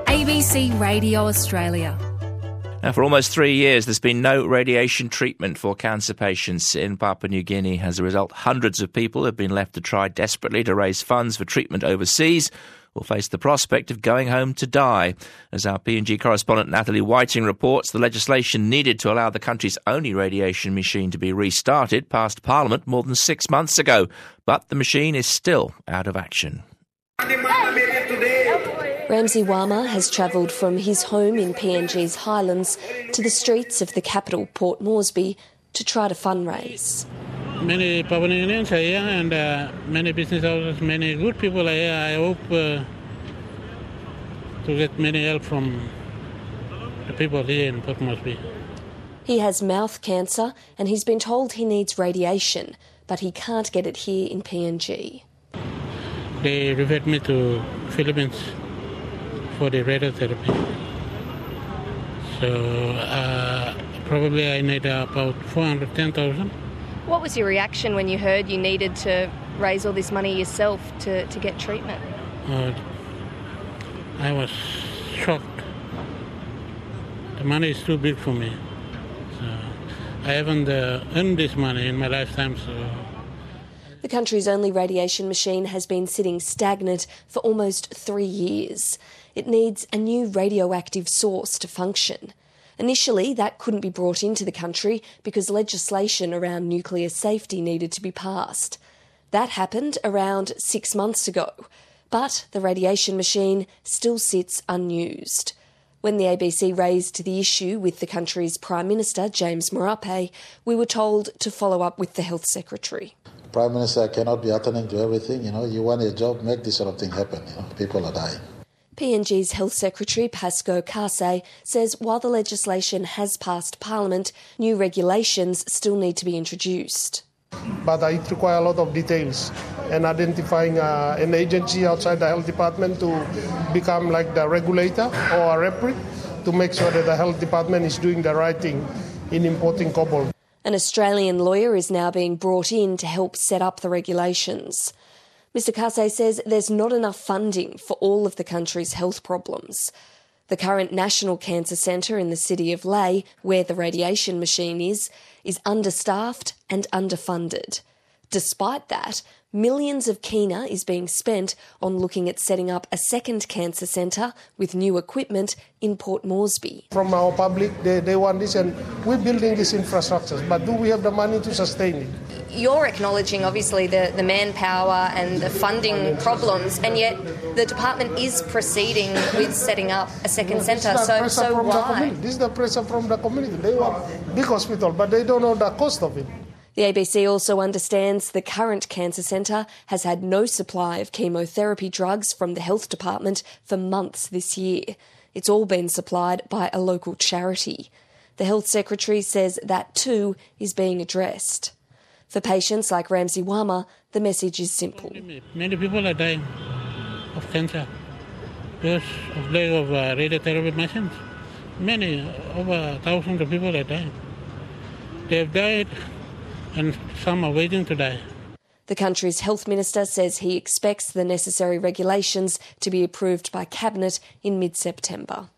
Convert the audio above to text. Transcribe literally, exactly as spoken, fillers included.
A B C Radio Australia. Now, for almost three years, there's been no radiation treatment for cancer patients in Papua New Guinea. As a result, hundreds of people have been left to try desperately to raise funds for treatment overseas or face the prospect of going home to die. As our P N G correspondent Natalie Whiting reports, the legislation needed to allow the country's only radiation machine to be restarted passed Parliament more than six months ago. But the machine is still out of action. Ramsey Wama has travelled from his home in P N G's Highlands to the streets of the capital, Port Moresby, to try to fundraise. Many Papua New Guineans are here and uh, many business owners, many good people are here. I hope uh, to get many help from the people here in Port Moresby. He has mouth cancer and he's been told he needs radiation, but he can't get it here in P N G. They referred me to Philippines for the radiotherapy. So uh, probably I need about four hundred ten thousand. What was your reaction when you heard you needed to raise all this money yourself to, to get treatment? Uh, I was shocked. The money is too big for me. So I haven't uh, earned this money in my lifetime, so... The country's only radiation machine has been sitting stagnant for almost three years. It needs a new radioactive source to function. Initially, that couldn't be brought into the country because legislation around nuclear safety needed to be passed. That happened around six months ago, but the radiation machine still sits unused. When the A B C raised the issue with the country's Prime Minister, James Marape, we were told to follow up with the Health Secretary. Prime Minister cannot be attending to everything. You know, you want a job, make this sort of thing happen. You know, people are dying. P N G's Health Secretary, Pascoe Kase, says while the legislation has passed Parliament, new regulations still need to be introduced. But it requires a lot of details and identifying uh, an agency outside the Health Department to become like the regulator or a referee to make sure that the Health Department is doing the right thing in importing cobalt. An Australian lawyer is now being brought in to help set up the regulations. Mr Kase says there's not enough funding for all of the country's health problems. The current National Cancer Centre in the city of Lae, where the radiation machine is, is understaffed and underfunded. Despite that, millions of kina is being spent on looking at setting up a second cancer centre with new equipment in Port Moresby. From our public, they, they want this and we're building these infrastructures, but do we have the money to sustain it? You're acknowledging, obviously, the, the manpower and the funding problems, and yet the department is proceeding with setting up a second centre. So, so why? This is the pressure from the community. They want big hospital, but they don't know the cost of it. The A B C also understands the current cancer centre has had no supply of chemotherapy drugs from the health department for months this year. It's all been supplied by a local charity. The Health Secretary says that too is being addressed. For patients like Ramsey Wama, the message is simple. Many people are dying of cancer because of lack of uh, radiotherapy machines. Many, over thousands of people are dying. They have died and some are waiting to die. The country's health minister says he expects the necessary regulations to be approved by Cabinet in mid-September.